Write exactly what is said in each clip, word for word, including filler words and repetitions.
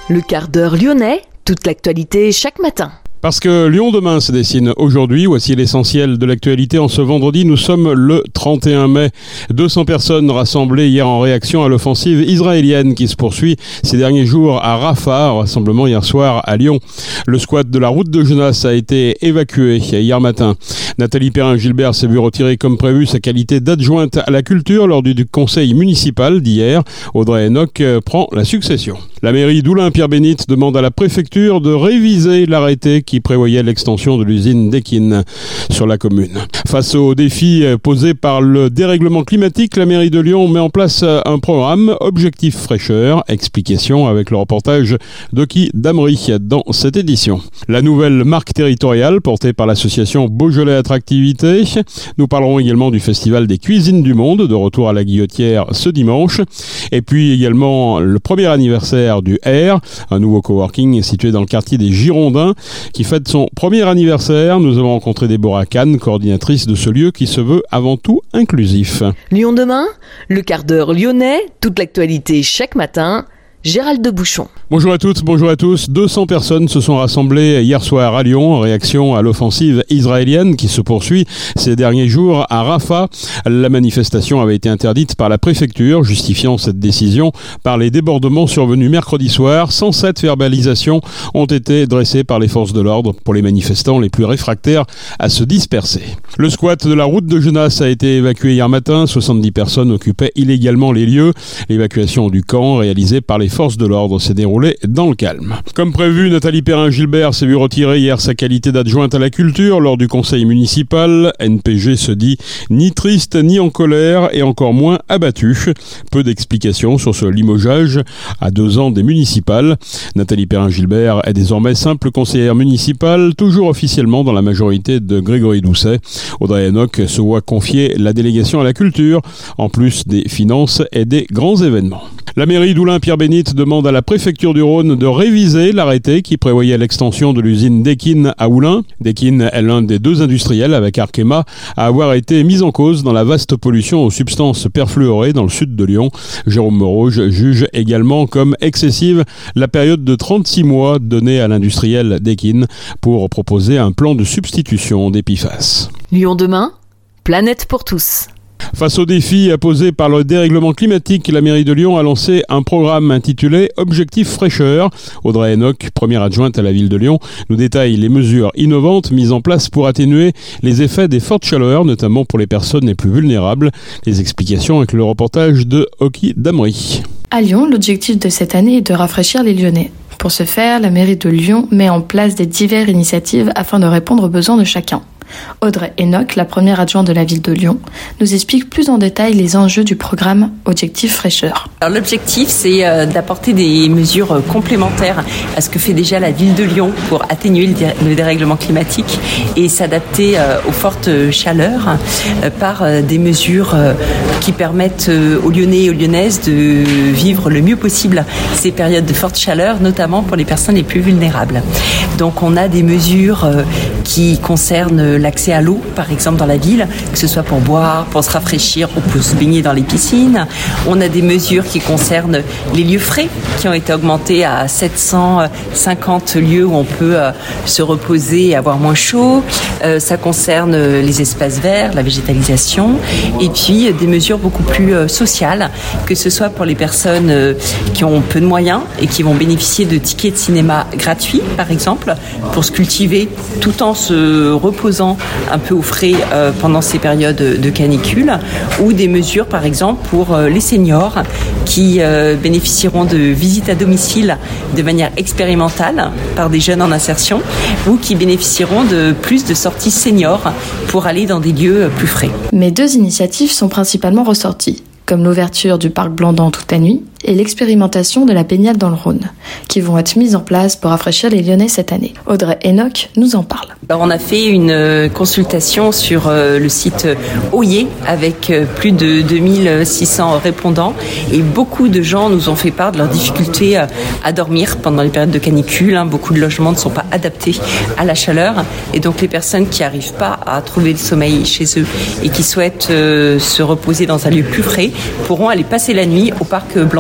Le quart d'heure lyonnais, toute l'actualité chaque matin. Parce que Lyon demain se dessine aujourd'hui, voici l'essentiel de l'actualité en ce vendredi. Nous sommes le trente et un mai. deux cents personnes rassemblées hier en réaction à l'offensive israélienne qui se poursuit ces derniers jours à Rafah, rassemblement hier soir à Lyon. Le squat de la route de Genasse a été évacué hier matin. Nathalie Perrin-Gilbert s'est vue retirer comme prévu sa qualité d'adjointe à la culture lors du conseil municipal d'hier. Audrey Enoch prend la succession. La mairie d'Oulin-Pierre-Bénite demande à la préfecture de réviser l'arrêté qui prévoyait l'extension de l'usine d'Equine sur la commune. Face aux défis posés par le dérèglement climatique, la mairie de Lyon met en place un programme Objectif Fraîcheur. Explication avec le reportage d'Oki Damry dans cette édition. La nouvelle marque territoriale portée par l'association Beaujolais Attractivité. Nous parlerons également du Festival des Cuisines du Monde, de retour à la Guillotière ce dimanche. Et puis également le premier anniversaire du R, un nouveau coworking situé dans le quartier des Girondins, qui fête son premier anniversaire. Nous avons rencontré Déborah Kahn, coordinatrice de ce lieu qui se veut avant tout inclusif. Lyon demain, le quart d'heure lyonnais, toute l'actualité chaque matin. Gérald de Bouchon. Bonjour à toutes, bonjour à tous. deux cents personnes se sont rassemblées hier soir à Lyon en réaction à l'offensive israélienne qui se poursuit ces derniers jours à Rafah. La manifestation avait été interdite par la préfecture, justifiant cette décision par les débordements survenus mercredi soir. cent sept verbalisations ont été dressées par les forces de l'ordre pour les manifestants les plus réfractaires à se disperser. Le squat de la route de Genasse a été évacué hier matin. soixante-dix personnes occupaient illégalement les lieux. L'évacuation du camp réalisée par les forces de l'ordre s'est déroulée dans le calme. Comme prévu, Nathalie Perrin-Gilbert s'est vue retirer hier sa qualité d'adjointe à la culture lors du conseil municipal. N P G se dit ni triste ni en colère et encore moins abattu. Peu d'explications sur ce limogeage à deux ans des municipales. Nathalie Perrin-Gilbert est désormais simple conseillère municipale, toujours officiellement dans la majorité de Grégory Doucet. Audrey Enoch se voit confier la délégation à la culture, en plus des finances et des grands événements. La mairie d'Oulin-Pierre-Bénite demande à la préfecture du Rhône de réviser l'arrêté qui prévoyait l'extension de l'usine d'Equine à Oulin. D'Equine est l'un des deux industriels avec Arkema à avoir été mis en cause dans la vaste pollution aux substances perfluorées dans le sud de Lyon. Jérôme Moreau juge également comme excessive la période de trente-six mois donnée à l'industriel d'Equine pour proposer un plan de substitution des P F A S. Lyon demain, planète pour tous. Face aux défis posés par le dérèglement climatique, la mairie de Lyon a lancé un programme intitulé Objectif Fraîcheur. Audrey Enoch, première adjointe à la ville de Lyon, nous détaille les mesures innovantes mises en place pour atténuer les effets des fortes chaleurs, notamment pour les personnes les plus vulnérables. Les explications avec le reportage de Oki Damry. À Lyon, l'objectif de cette année est de rafraîchir les Lyonnais. Pour ce faire, la mairie de Lyon met en place des diverses initiatives afin de répondre aux besoins de chacun. Audrey Enoch, la première adjointe de la ville de Lyon, nous explique plus en détail les enjeux du programme Objectif Fraîcheur. Alors, l'objectif, c'est euh, d'apporter des mesures euh, complémentaires à ce que fait déjà la ville de Lyon pour atténuer le, dé- le dérèglement climatique et s'adapter euh, aux fortes chaleurs euh, par euh, des mesures euh, qui permettent euh, aux Lyonnais et aux Lyonnaises de vivre le mieux possible ces périodes de forte chaleur, notamment pour les personnes les plus vulnérables. Donc, on a des mesures euh, qui concernent l'accès à l'eau, par exemple dans la ville, que ce soit pour boire, pour se rafraîchir ou pour se baigner dans les piscines. On a des mesures qui concernent les lieux frais, qui ont été augmentés à sept cent cinquante lieux où on peut euh, se reposer et avoir moins chaud. Euh, ça concerne les espaces verts, la végétalisation, et puis euh, des mesures beaucoup plus euh, sociales, que ce soit pour les personnes euh, qui ont peu de moyens et qui vont bénéficier de tickets de cinéma gratuits, par exemple, pour se cultiver tout en se reposant un peu au frais euh, pendant ces périodes de canicule, ou des mesures par exemple pour euh, les seniors qui euh, bénéficieront de visites à domicile de manière expérimentale par des jeunes en insertion, ou qui bénéficieront de plus de sorties seniors pour aller dans des lieux plus frais. Mais deux initiatives sont principalement ressorties, comme l'ouverture du parc Blandan toute la nuit et l'expérimentation de la baignade dans le Rhône, qui vont être mises en place pour rafraîchir les Lyonnais cette année. Audrey Enoch nous en parle. Alors on a fait une consultation sur le site Oyer avec plus de deux mille six cents répondants, et beaucoup de gens nous ont fait part de leurs difficultés à dormir pendant les périodes de canicule. Beaucoup de logements ne sont pas adaptés à la chaleur, et donc les personnes qui n'arrivent pas à trouver le sommeil chez eux et qui souhaitent se reposer dans un lieu plus frais pourront aller passer la nuit au parc Blandan.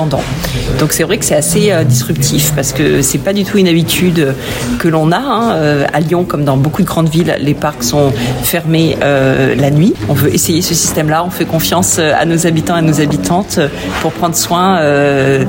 indépendant. Donc c'est vrai que c'est assez euh, disruptif parce que c'est pas du tout une habitude que l'on a. Hein. Euh, à Lyon, comme dans beaucoup de grandes villes, les parcs sont fermés euh, la nuit. On veut essayer ce système-là. On fait confiance à nos habitants et à nos habitantes pour prendre soin euh,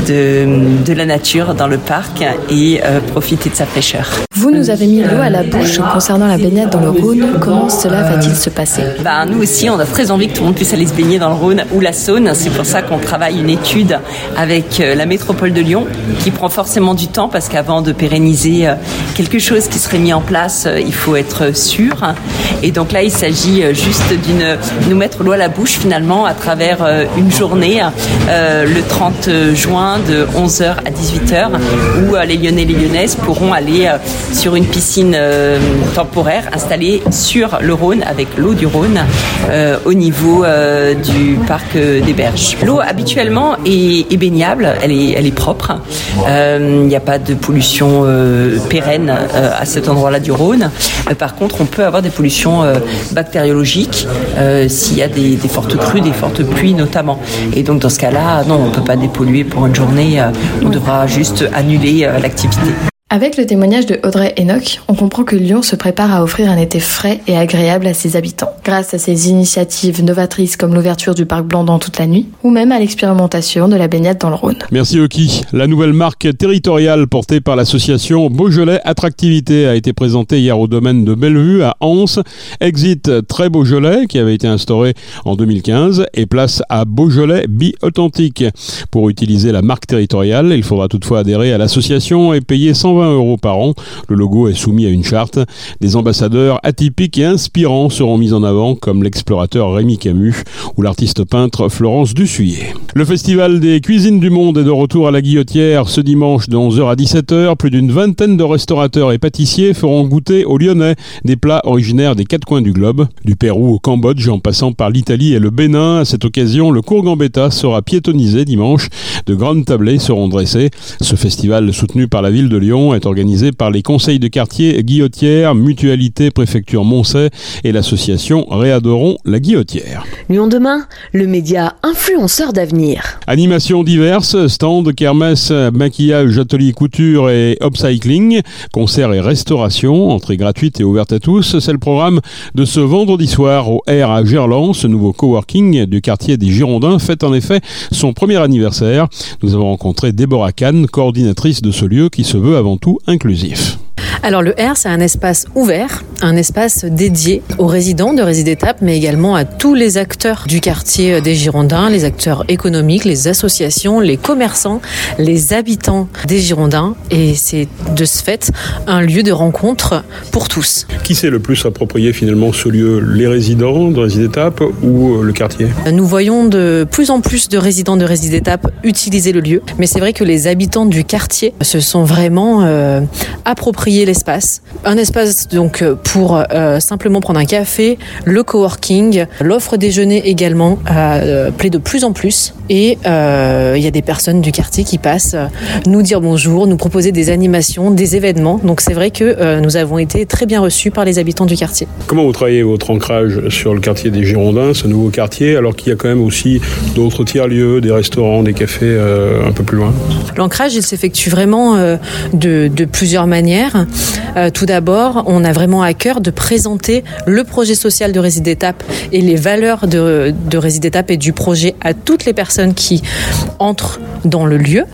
de, de la nature dans le parc et euh, profiter de sa fraîcheur. Vous nous avez mis l'eau à la bouche concernant la baignade dans le Rhône. Comment cela va-t-il se passer ? Ben, nous aussi, on a très envie que tout le monde puisse aller se baigner dans le Rhône ou la Saône. C'est pour ça qu'on travaille une étude avec la métropole de Lyon qui prend forcément du temps parce qu'avant de pérenniser quelque chose qui serait mis en place, il faut être sûr. Et donc là, il s'agit juste d'une nous mettre l'eau à la bouche finalement à travers une journée euh, le trente juin de onze heures à dix-huit heures où les Lyonnais et les Lyonnaises pourront aller sur une piscine euh, temporaire installée sur le Rhône avec l'eau du Rhône euh, au niveau euh, du parc des Berges. L'eau habituellement est, est baignable, elle est, elle est propre. Il euh, n'y a pas de pollution euh, pérenne euh, à cet endroit-là du Rhône. Euh, par contre, on peut avoir des pollutions euh, bactériologiques euh, s'il y a des, des fortes crues, des fortes pluies notamment. Et donc dans ce cas-là, non, on ne peut pas dépolluer pour une journée. Euh, on devra juste annuler euh, l'activité. Avec le témoignage de Audrey Enoch, on comprend que Lyon se prépare à offrir un été frais et agréable à ses habitants, grâce à ses initiatives novatrices comme l'ouverture du parc Blandan toute la nuit, ou même à l'expérimentation de la baignade dans le Rhône. Merci Oki. La nouvelle marque territoriale portée par l'association Beaujolais Attractivité a été présentée hier au domaine de Bellevue à Anse. Exit Très Beaujolais, qui avait été instauré en deux mille quinze, et place à Beaujolais Bi-Authentique. Pour utiliser la marque territoriale, il faudra toutefois adhérer à l'association et payer cent vingt euros par an. Le logo est soumis à une charte. Des ambassadeurs atypiques et inspirants seront mis en avant, comme l'explorateur Rémi Camus ou l'artiste peintre Florence Dussuyer. Le Festival des cuisines du monde est de retour à la Guillotière ce dimanche de onze heures à dix-sept heures. Plus d'une vingtaine de restaurateurs et pâtissiers feront goûter aux Lyonnais des plats originaires des quatre coins du globe, du Pérou au Cambodge en passant par l'Italie et le Bénin. À cette occasion, le cours Gambetta sera piétonnisé dimanche. De grandes tablées seront dressées. Ce festival, soutenu par la ville de Lyon, est organisé par les conseils de quartier Guillotière, Mutualité Préfecture Moncey et l'association Réadorons la Guillotière. Lyon demain, le média influenceur d'avenir. Animations diverses, stands, kermesse, maquillage, atelier couture et upcycling, concerts et restauration, entrée gratuite et ouverte à tous. C'est le programme de ce vendredi soir au R à Gerland. Ce nouveau coworking du quartier des Girondins fête en effet son premier anniversaire. Nous avons rencontré Déborah Kahn, coordinatrice de ce lieu qui se veut avant tout inclusif. Alors le R, c'est un espace ouvert, un espace dédié aux résidents de Résidétape, mais également à tous les acteurs du quartier des Girondins, les acteurs économiques, les associations, les commerçants, les habitants des Girondins. Et c'est de ce fait un lieu de rencontre pour tous. Qui s'est le plus approprié finalement ce lieu, les résidents de Résidétape ou le quartier ? Nous voyons de plus en plus de résidents de Résidétape utiliser le lieu, mais c'est vrai que les habitants du quartier se sont vraiment euh, appropriés l'espace. Un espace donc pour euh, simplement prendre un café, le coworking, l'offre déjeuner également euh, plaît de plus en plus et il euh, y a des personnes du quartier qui passent euh, nous dire bonjour, nous proposer des animations, des événements. Donc c'est vrai que euh, nous avons été très bien reçus par les habitants du quartier. Comment vous travaillez votre ancrage sur le quartier des Girondins, ce nouveau quartier, alors qu'il y a quand même aussi d'autres tiers-lieux, des restaurants, des cafés euh, un peu plus loin ? L'ancrage, il s'effectue vraiment euh, de, de plusieurs manières. Euh, tout d'abord, on a vraiment à cœur de présenter le projet social de Résidétape et les valeurs de, de Résidétape et du projet à toutes les personnes qui entrent dans le lieu.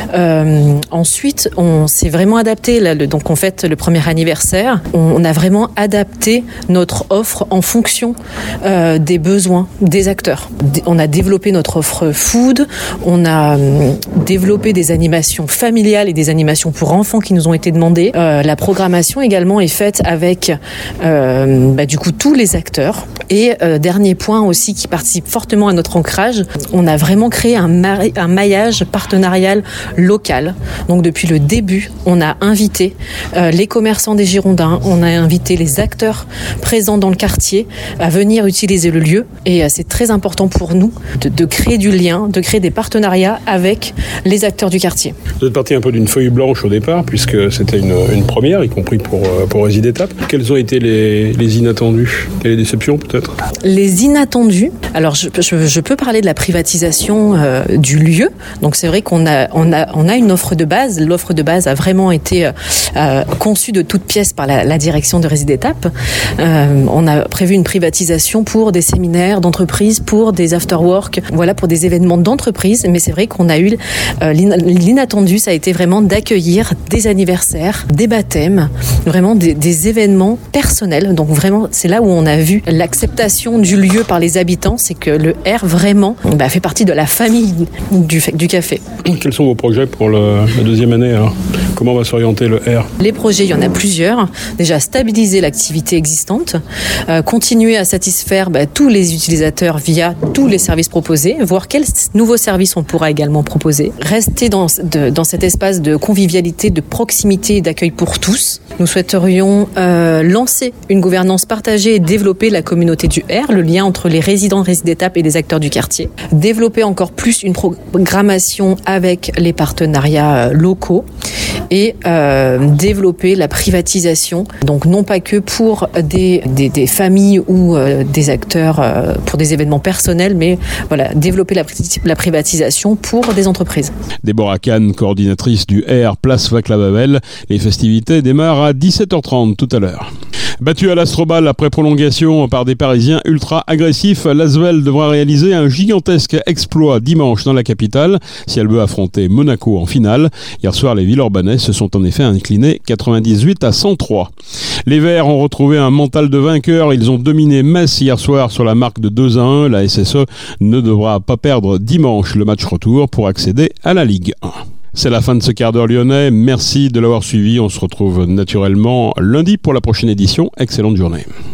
Euh, ensuite, on s'est vraiment adapté. Là, le, donc, on fête le premier anniversaire. On, on a vraiment adapté notre offre en fonction euh, des besoins des acteurs. D- on a développé notre offre food. On a euh, développé des animations familiales et des animations pour enfants qui nous ont été demandées. Euh, la programmation également est faite avec euh, bah, du coup tous les acteurs. Et euh, dernier point aussi qui participe fortement à notre ancrage, on a vraiment créé un, mari- un maillage partenarial locale. Donc depuis le début, on a invité euh, les commerçants des Girondins, on a invité les acteurs présents dans le quartier à venir utiliser le lieu. Et euh, c'est très important pour nous de, de créer du lien, de créer des partenariats avec les acteurs du quartier. Vous êtes parti un peu d'une feuille blanche au départ, puisque c'était une, une première, y compris pour, pour Résidétape. Quels ont été les, les inattendus et les déceptions peut-être ? Les inattendus, alors je, je, je peux parler de la privatisation euh, du lieu. Donc c'est vrai qu'on a, on a, on a une offre de base. L'offre de base a vraiment été euh, conçue de toutes pièces par la, la direction de Résidétape. Euh, on a prévu une privatisation pour des séminaires d'entreprise, pour des after-work, voilà, pour des événements d'entreprise. Mais c'est vrai qu'on a eu euh, l'inattendu, ça a été vraiment d'accueillir des anniversaires, des baptêmes, vraiment des, des événements personnels. Donc vraiment, c'est là où on a vu l'acceptation du lieu par les habitants, c'est que le R vraiment bah, fait partie de la famille du, du café. Quels sont vos projets pour le, la deuxième année alors ? Comment va s'orienter le R ? Les projets, il y en a plusieurs. Déjà, stabiliser l'activité existante, euh, continuer à satisfaire bah, tous les utilisateurs via tous les services proposés, voir quels nouveaux services on pourra également proposer. Rester dans, de, dans cet espace de convivialité, de proximité et d'accueil pour tous. Nous souhaiterions euh, lancer une gouvernance partagée et développer la communauté du R, le lien entre les résidents de Résidétape et les acteurs du quartier. Développer encore plus une programmation avec les partenariats locaux et euh, développer la privatisation, donc non pas que pour des, des, des familles ou euh, des acteurs euh, pour des événements personnels, mais voilà, développer la, la privatisation pour des entreprises. Déborah Kahn, coordinatrice du R Place Vaclav-Havel. Les festivités démarrent à dix-sept heures trente tout à l'heure. Battu à l'Astrobal après prolongation par des Parisiens ultra agressifs, l'Asvel devra réaliser un gigantesque exploit dimanche dans la capitale si elle veut affronter Monaco en finale. Hier soir, les Villeurbanais se sont en effet inclinés quatre-vingt-dix-huit à cent trois. Les Verts ont retrouvé un mental de vainqueur. Ils ont dominé Metz hier soir sur la marque de deux à un. La S S E ne devra pas perdre dimanche le match retour pour accéder à la Ligue un. C'est la fin de ce quart d'heure lyonnais. Merci de l'avoir suivi. On se retrouve naturellement lundi pour la prochaine édition. Excellente journée.